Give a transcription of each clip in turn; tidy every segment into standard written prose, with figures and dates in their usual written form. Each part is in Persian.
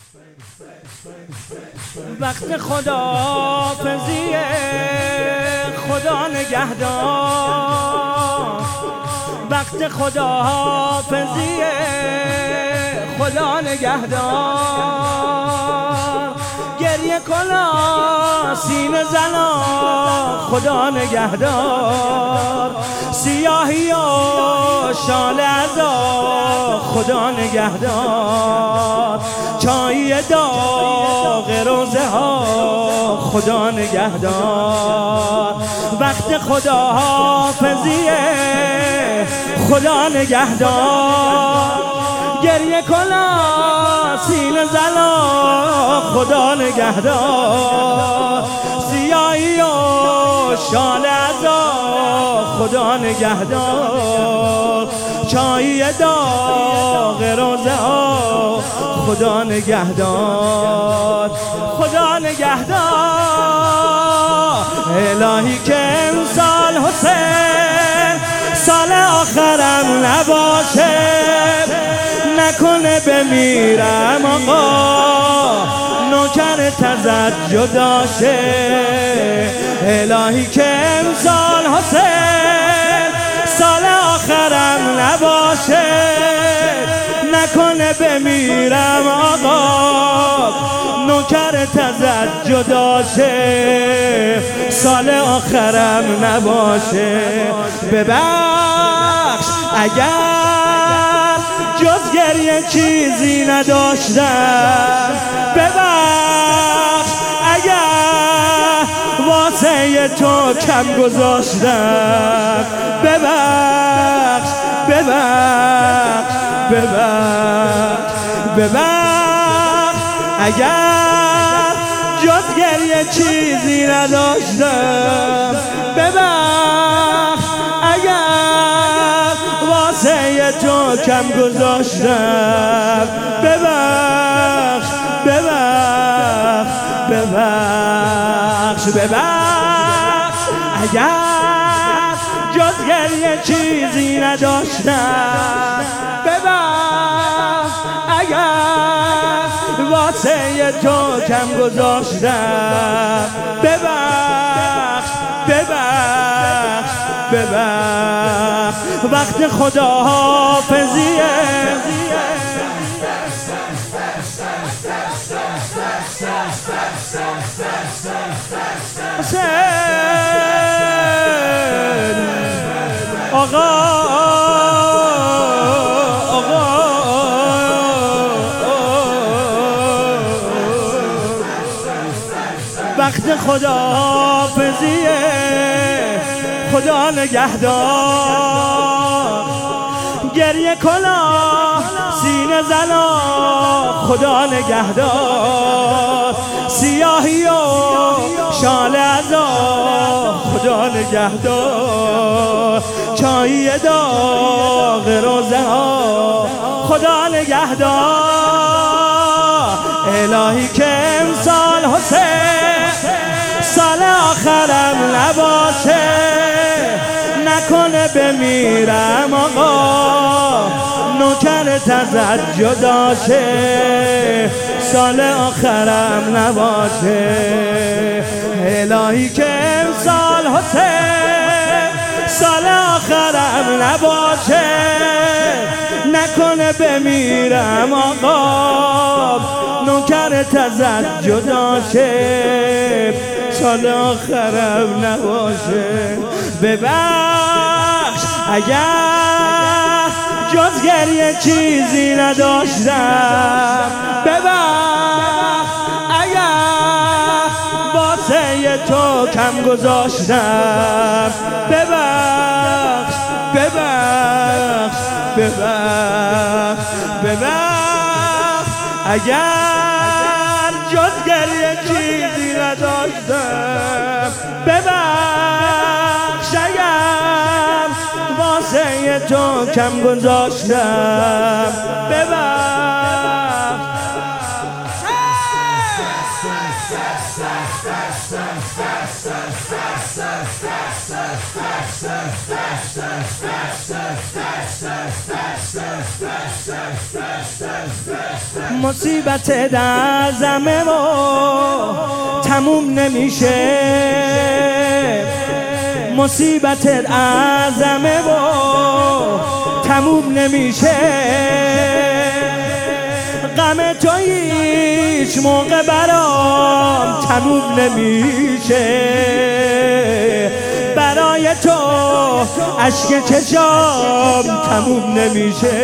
وقت خداحافظی خدا نگهدار، وقت خداحافظی خدا نگهدار، گریه کنا سینه زنا خدا نگهدار، سیاهی و شال عزا خدا نگهدار، چای داغ روزه ها خدا نگهدار، وقت خداحافظی خدا نگهدار، گریه کنا سینه زنا خدا نگهدار، سیاهی و شال عزا خدا نگهدار، چای داغ روزه ها خدا نگهدار، خدا نگهدار. الهی که امسال حسین سال آخرم نباشه، نکنه بمیرم آقا نوکر تزد جدا شه. الهی که امسال حسین سال آخرم نباشه، نکنه بمیرم آقا نوکر تزد جدا شه، سال آخرم نباشه. ببخش اگر جز گریه چیزی نداشتم، ببخش اگر واسه تو کم گذاشتم، ببخش ببخش ببخش ببخش اگر جز گریه چیزی نداشتم، ببخش اگر واسه تو کم گذاشتم، ببخش ببخش ببخش ببخش اگر جز گریه چیزی نداشتم، ببخش اگر واسه تو کم گذاشتم، ببخش ببخش ببخش. وقت خداحافظیه آقا وقت خداحافظی خدا نگهدار، گریه کنا سینه زنا خدا نگهدار، سیاهی و شال عزا خدا نگهدار، چای داغ روزه ها خدا نگهدار. الهی که امسال حسین سال آخرم نباشه، نکنه بمیرم آقا نوکر تزد جدا شه، سال آخرم نباشه. الهی که امسال حسین سال آخرم نباشه، نکنه بمیرم آقا نوکر تزد جدا شه، سال آخرم نباشه. ببخش اگر جز گریه چیزی نداشتم، ببخش اگر واسه تو کم گذاشتم، ببخش ببخش ببخش ببخش اگر جز گریه چیزی نداشتم، ببخش اگر واسه تو کم گذاشتم، ببخش مصیبت در زمه و تموم نمیشه، مصیبت اعظمه و تموم نمیشه، غم تو هیچ موقع برام تموم نمیشه، برای تو اشک چشام تموم نمیشه،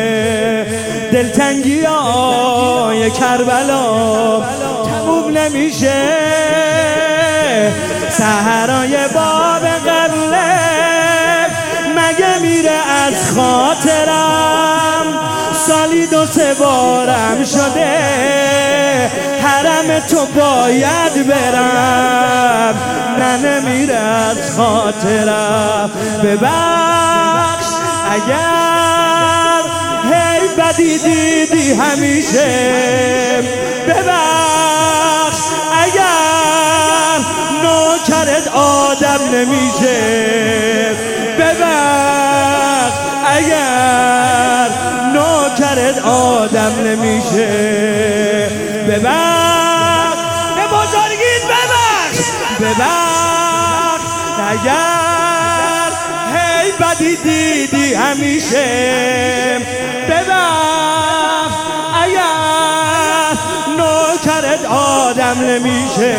دلتنگی های کربلا تموم نمیشه، سحرای باب قبله مگه میره از خاطرم، سالی 2-3 بارم شده حرم تو باید برم، نه نمیره از خاطرم، ببخش اگر هی بدی دیدی همیشه، ببخش اگر نوکرت آدم نمیشه، ببخش اگر نوکرت آدم نمیشه، ببخش به بزرگیت ببخش، ببخش اگر هی بدی دیدی همیشه، ببخش اگر نوکرت آدم نمیشه،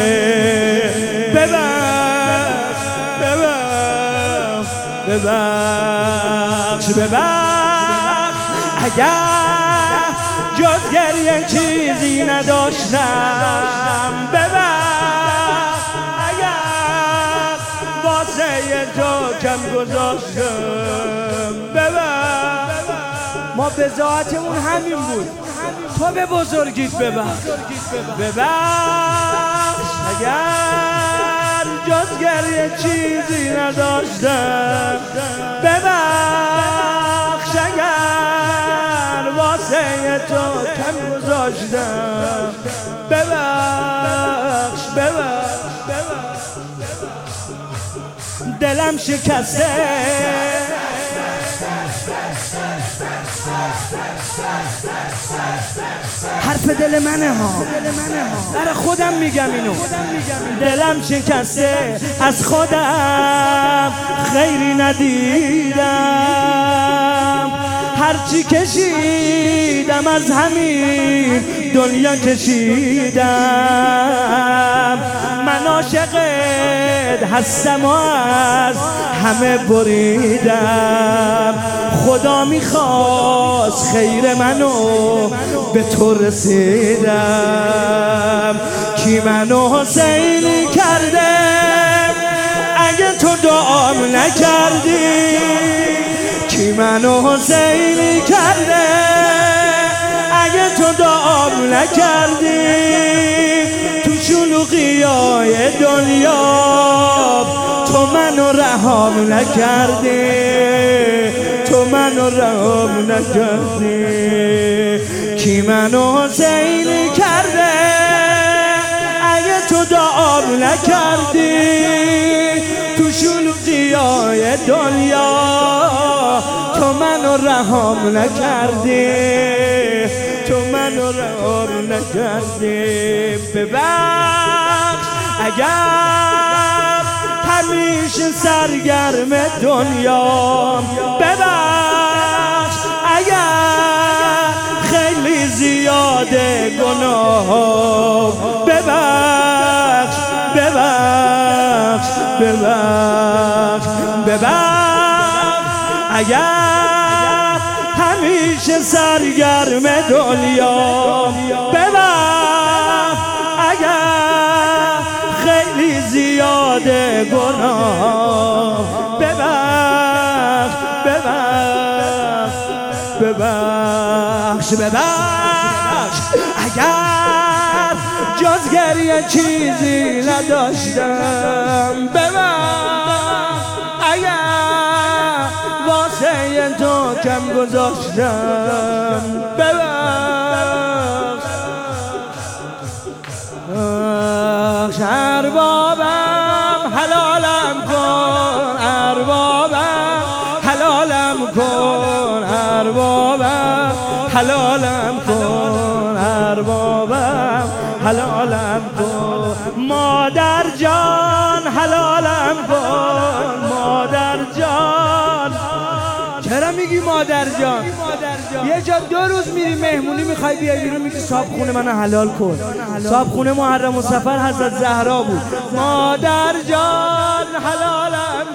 ببخش ببخش ببخش ببخش اگر جز گریه چیزی نداشتم، ببخش اگر واسه تو کم گذاشتم، ببخش ما به ذاتمون همین بود، تو به بزرگیت ببخش، ببخش اگر جز گریه چیزی نداشتم، ببخش اگر واسه تو کم گذاشتم، ببخش ببخش ببخش دلم شکسته، حرف دل منه ها، برای خودم میگم اینو، دلم شکسته از خودم خیری ندیدم، هرچی کشیدم از همین دنیا کشیدم، من عاشقت هستم و از همه بریدم، خدا میخواست خیر منو به تو رسیدم، کی منو حسینی کرده اگه تو دعام نکردی، کی منو حسینی کرده اگه تو دعام نکردی، تو شلوغیای دنیا تو منو رهام نکردی، تو منو رهام نکردی، کی منو حسینی کرده اگه تو دعام نکردی، تو شلوغیای دنیا تو منو رهام نکردی، تو منو رهام نکردی، ببخش اگر همیشه سرگرم دنیا، ببخش اگر خیلی زیاده گناه، ببخش ببخش ببخش ببخش اگر همیشه سرگرم دنیا، ببخش اگر خیلی زیاده گناه، ببخش ببخش ببخش ببخش اگر جز گریه چیزی نداشتم، ببخش اگر واسه تو کم گذاشتم، ببخش اربابم حلالم کن، اربابم حلالم کن مادر جان، حلالم کن مادر جان. چرا میگی مادر جان؟ یه جا 2 روز میری مهمونی میخوای بیای بیرون میگی صاحب خونه منو حلال کن. صاحب خونه محرم السفر حضرت زهرا بود. مادر جان حلالم